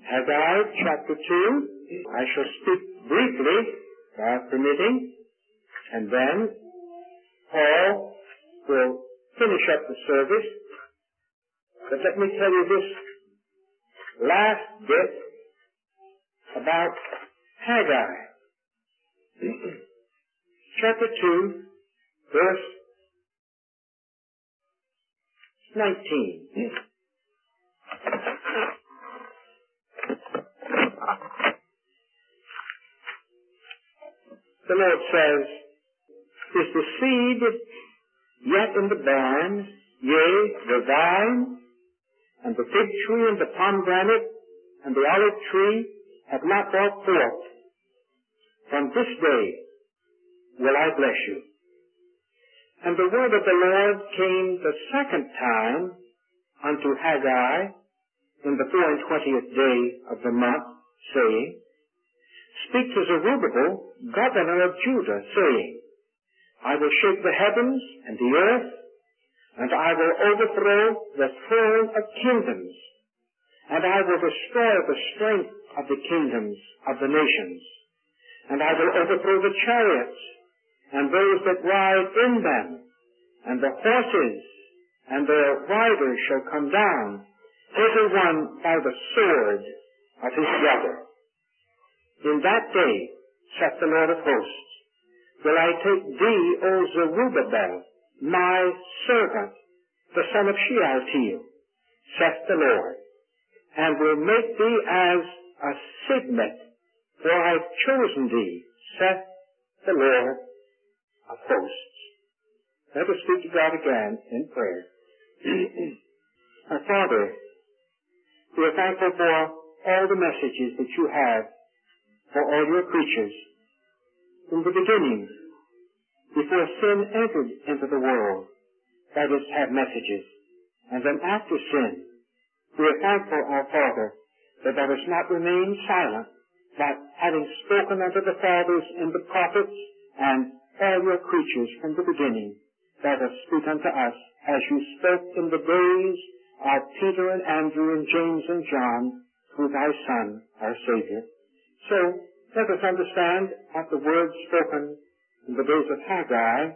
Haggai chapter 2. I shall speak briefly, God permitting, and then Paul will finish up the service. But let me tell you this last bit about Haggai. Chapter 2, verse 19. The Lord says, "Is the seed yet in the barn, yea, the vine, and the fig tree, and the pomegranate, and the olive tree have not brought forth? From this day will I bless you." And the word of the Lord came the second time unto Haggai in the 24th day of the month, saying, "Speak to Zerubbabel, governor of Judah, saying, I will shake the heavens and the earth, and I will overthrow the throne of kingdoms, and I will destroy the strength of the kingdoms of the nations, and I will overthrow the chariots, and those that ride in them, and the horses, and their riders shall come down, every one by the sword of his brother. In that day, saith the Lord of hosts, will I take thee, O Zerubbabel, my servant, the son of Shealtiel, saith the Lord, and will make thee as a signet, for I have chosen thee, saith the Lord of hosts." Let us speak to God again in prayer. Our Father, we are thankful for all the messages that you have for all your creatures. In the beginning, before sin entered into the world, thou didst have messages. And then after sin, we are thankful, our Father, that thou hast not remained silent, but having spoken unto the fathers and the prophets and all your creatures from the beginning, thou dost speak unto us as you spoke in the days of Peter and Andrew and James and John through thy Son, our Savior. So, let us understand what the words spoken in the days of Haggai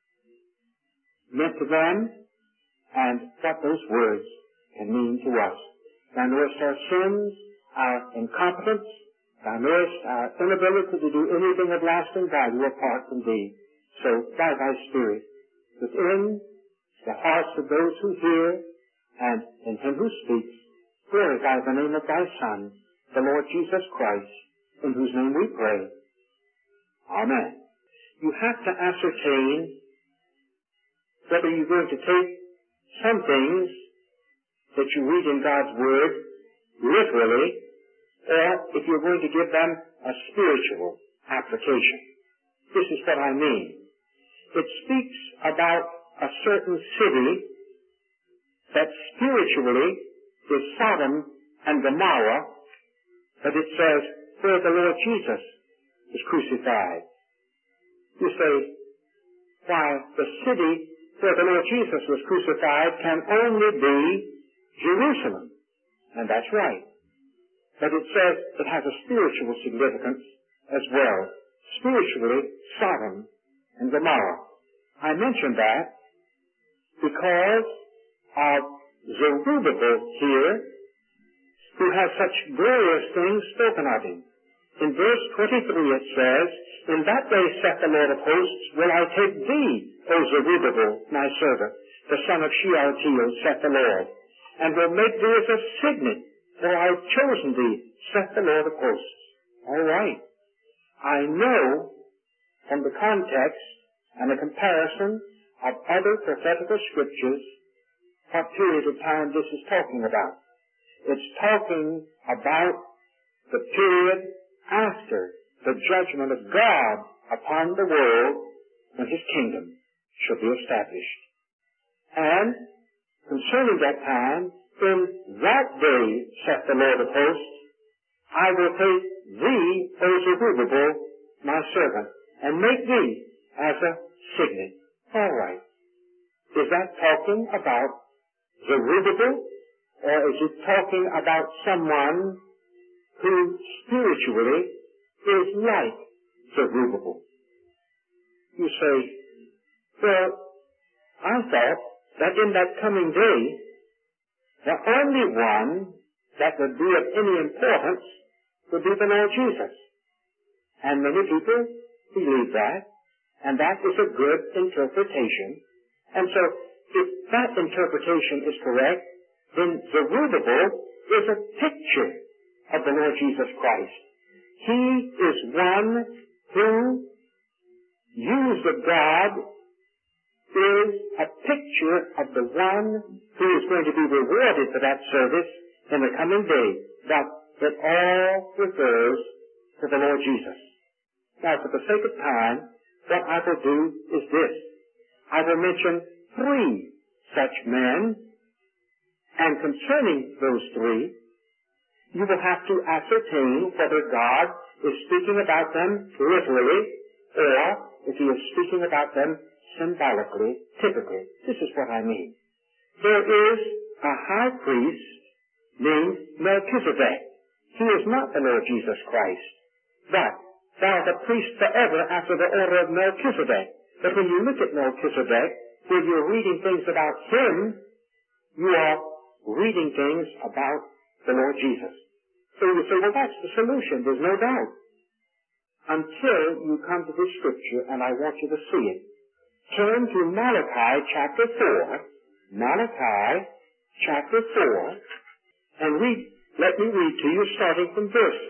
meant to them and what those words can mean to us. Thou knowest our sins, our incompetence. Thou knowest our inability to do anything of lasting value apart from thee. So, by thy Spirit, within the hearts of those who hear and in him who speaks, glorify the name of thy Son, the Lord Jesus Christ, in whose name we pray. Amen. You have to ascertain whether you're going to take some things that you read in God's Word literally, or if you're going to give them a spiritual application. This is what I mean. It speaks about a certain city that spiritually is Sodom and Gomorrah, but it says where the Lord Jesus was crucified. You say, why, the city where the Lord Jesus was crucified can only be Jerusalem. And that's right. But it says it has a spiritual significance as well. Spiritually, Sodom and Gomorrah. I mention that because of Zerubbabel here, who has such glorious things spoken of him. In verse 23 it says, "In that day, saith the Lord of hosts, will I take thee, O Zerubbabel, my servant, the son of Shealtiel, saith the Lord, and will make thee as a signet, for I have chosen thee, saith the Lord of hosts." All right. I know from the context and the comparison of other prophetical scriptures what period of time this is talking about. It's talking about the period after the judgment of God upon the world when his kingdom shall be established. And concerning that time, in that day, saith the Lord of hosts, I will take thee, O Zerubbabel, my servant, and make thee as a signet. All right. Is that talking about Zerubbabel, or is it talking about someone who spiritually is like Zerubbabel. You say, well, I thought that in that coming day, the only one that would be of any importance would be the Lord Jesus. And many people believe that, and that is a good interpretation. And so, if that interpretation is correct, then Zerubbabel is a picture of the Lord Jesus Christ. He is one who, used of God, is a picture of the one who is going to be rewarded for that service in the coming day. That it all refers to the Lord Jesus. Now, for the sake of time, what I will do is this. I will mention 3 such men, and concerning those 3, you will have to ascertain whether God is speaking about them literally, or if He is speaking about them symbolically, typically. This is what I mean. There is a high priest named Melchizedek. He is not the Lord Jesus Christ, but thou art a priest forever after the order of Melchizedek. But when you look at Melchizedek, when you're reading things about him, you are reading things about the Lord Jesus. So you say, well, that's the solution. There's no doubt. Until you come to this scripture, and I want you to see it. Turn to Malachi chapter 4. Malachi chapter 4. And let me read to you starting from verse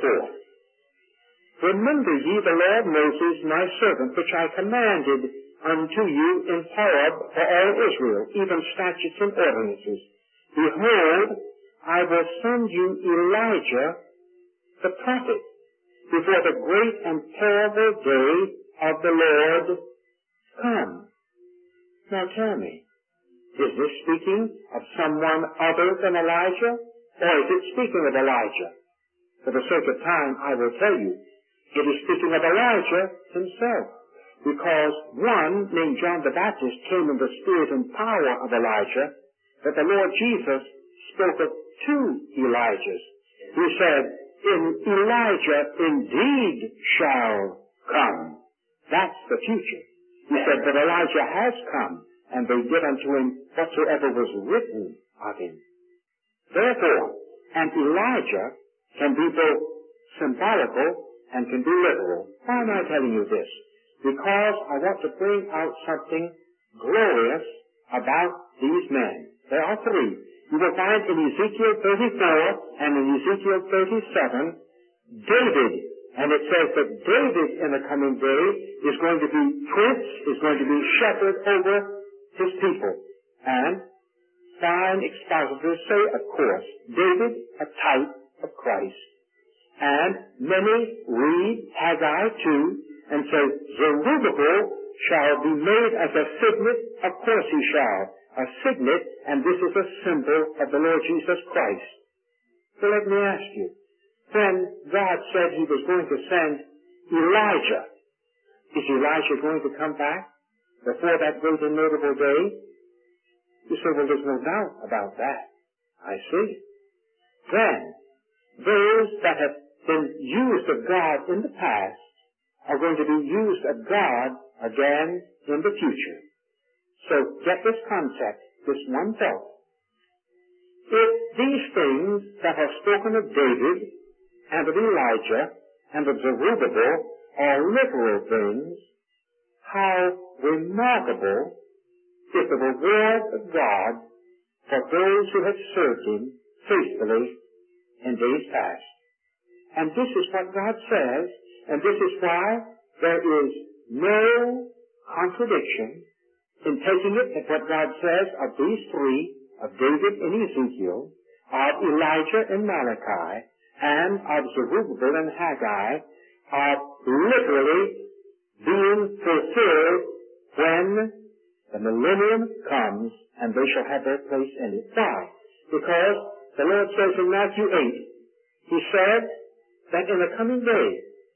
4. Remember ye the law of Moses my servant, which I commanded unto you in Horeb for all Israel, even statutes and ordinances. Behold, I will send you Elijah the prophet before the great and terrible day of the Lord come. Now tell me, is this speaking of someone other than Elijah, or is it speaking of Elijah? For the sake of time, I will tell you, it is speaking of Elijah himself, because one named John the Baptist came in the spirit and power of Elijah, but the Lord Jesus spoke of 2 Elijahs. He said, in Elijah indeed shall come. That's the future. He said, but Elijah has come, and they did unto him whatsoever was written of him. Therefore, an Elijah can be both symbolical and can be literal. Why am I telling you this? Because I want to bring out something glorious about these men. There are 3. You will find in Ezekiel 34 and in Ezekiel 37, David. And it says that David in the coming day is going to be prince, is going to be shepherd over his people. And fine expositors say, of course, David, a type of Christ. And many read Haggai 2 and say, Zerubbabel shall be made as a signet. Of course he shall. A signet, and this is a symbol of the Lord Jesus Christ. So let me ask you, when God said He was going to send Elijah, is Elijah going to come back before that great and notable day? You say, well, there's no doubt about that. I see. Then, those that have been used of God in the past are going to be used of God again in the future. So get this concept, this one thought. If these things that are spoken of David and of Elijah and of Zerubbabel are literal things, how remarkable is the reward of God for those who have served Him faithfully in days past. And this is what God says, and this is why there is no contradiction in taking it at what God says of these 3, of David and Ezekiel, of Elijah and Malachi, and of Zerubbabel and Haggai, of literally being fulfilled when the millennium comes and they shall have their place in it. Why? Because the Lord says in Matthew 8, He said that in the coming day,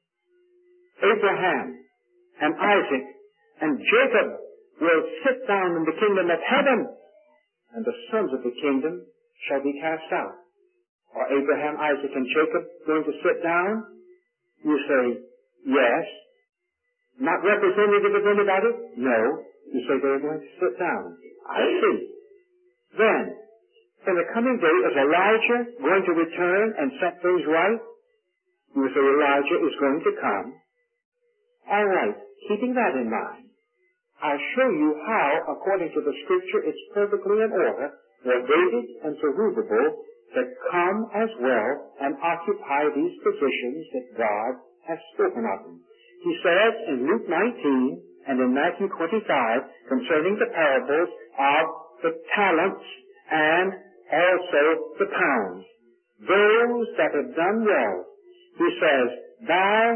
Abraham and Isaac and Jacob will sit down in the kingdom of heaven, and the sons of the kingdom shall be cast out. Are Abraham, Isaac, and Jacob going to sit down? You say, yes. Not representative of anybody? No. You say they're going to sit down. I see. Then, in the coming day, is Elijah going to return and set things right? You say Elijah is going to come. All right. Keeping that in mind, I'll show you how, according to the Scripture, it's perfectly in order for David and Zerubbabel to come as well and occupy these positions that God has spoken of them. He says in Luke 19 and in Matthew 25 concerning the parables of the talents and also the pounds. Those that have done well, he says, thy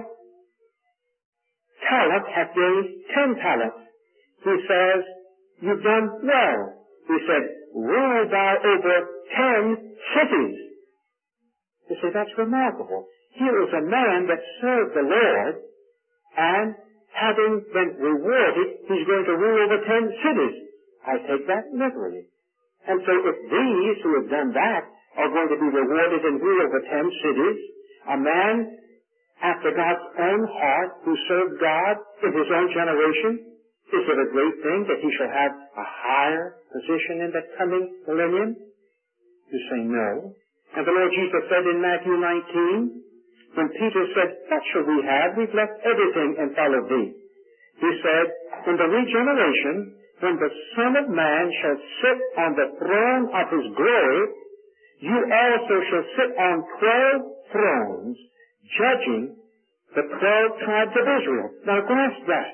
talent hath gained 10 talents. He says, you've done well. He said, rule thou over 10 cities. You see, that's remarkable. Here is a man that served the Lord, and having been rewarded, he's going to rule over 10 cities. I take that literally. And so if these who have done that are going to be rewarded and rule over 10 cities, a man after God's own heart who served God in his own generation, is it a great thing that he shall have a higher position in the coming millennium? You say no. And the Lord Jesus said in Matthew 19, when Peter said, what shall we have? We've left everything and followed thee. He said, in the regeneration, when the Son of Man shall sit on the throne of his glory, you also shall sit on 12 thrones, judging the 12 tribes of Israel. Now grasp that.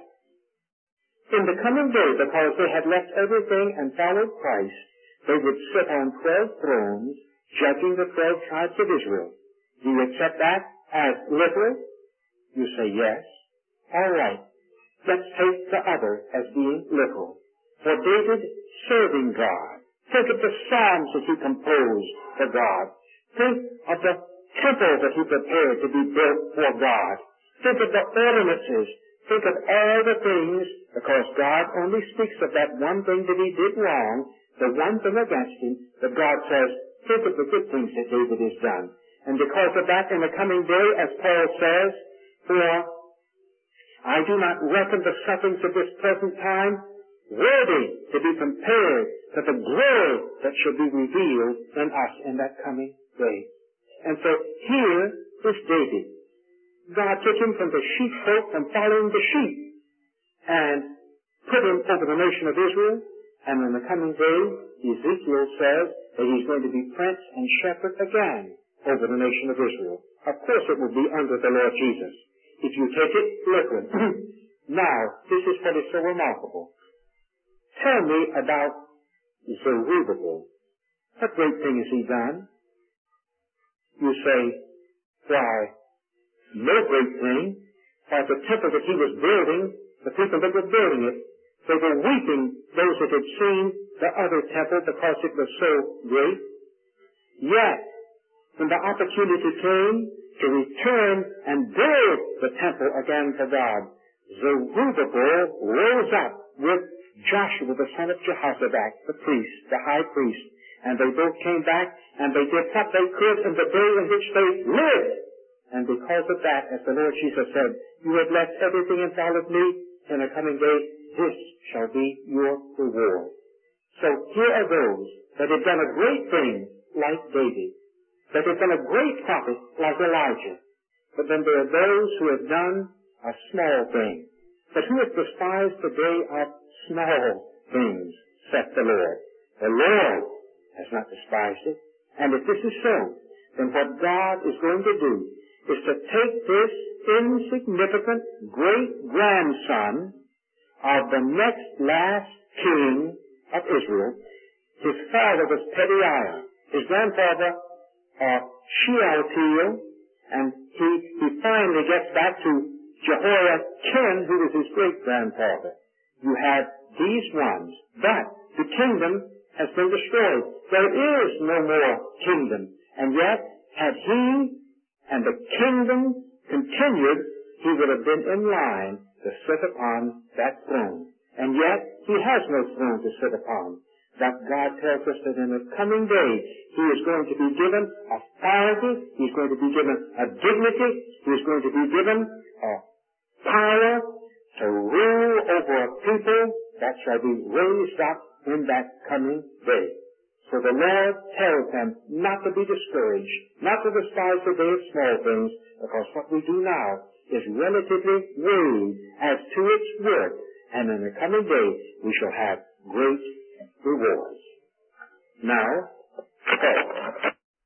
In the coming day, because they had left everything and followed Christ, they would sit on 12 thrones, judging the 12 tribes of Israel. Do you accept that as literal? You say yes. All right. Let's take the other as being literal. For David serving God. Think of the psalms that he composed for God. Think of the temple that he prepared to be built for God. Think of the ordinances. Think of all the things, because God only speaks of that one thing that he did wrong, the one thing against him, that God says, think of the good things that David has done. And because of that, in the coming day, as Paul says, for I do not reckon the sufferings of this present time worthy to be compared to the glory that shall be revealed in us in that coming day. And so here is David. God took him from the sheepfold, from following the sheep, and put him over the nation of Israel. And in the coming day, Ezekiel says that he's going to be prince and shepherd again over the nation of Israel. Of course it will be under the Lord Jesus, if you take it literally. Now, this is what is so remarkable. Tell me about Zerubbabel. What great thing has he done? You say, why, no great thing. Why, the temple that he was building, the people that were building it, they were weeping, those that had seen the other temple, because it was so great. Yet, when the opportunity came to return and build the temple again for God, Zerubbabel rose up with Joshua, the son of Jehozadak, the priest, the high priest, and they both came back, and they did what they could in the day in which they lived. And because of that, as the Lord Jesus said, you have left everything and followed me. In the coming day, this shall be your reward. So here are those that have done a great thing like David, that have done a great prophet like Elijah. But then there are those who have done a small thing. But who has despised the day of small things, saith the Lord. The Lord has not despised it. And if this is so, then what God is going to do is to take this insignificant great-grandson of the next last king of Israel. His father was Pedaiah. His grandfather, Shealtiel, and he finally gets back to Jehoiakim, who was his great-grandfather. You have these ones, but the kingdom has been destroyed. There is no more kingdom. And yet, had he and the kingdom continued, he would have been in line to sit upon that throne. And yet, he has no throne to sit upon. that God tells us that in the coming day, He is going to be given authority, He's going to be given a dignity, He's going to be given a power to rule over a people that shall be raised up in that coming day. So the Lord tells them not to be discouraged, not to despise the day of small things, because what we do now is relatively weighed as to its worth, and in the coming day we shall have great rewards. Now, Paul.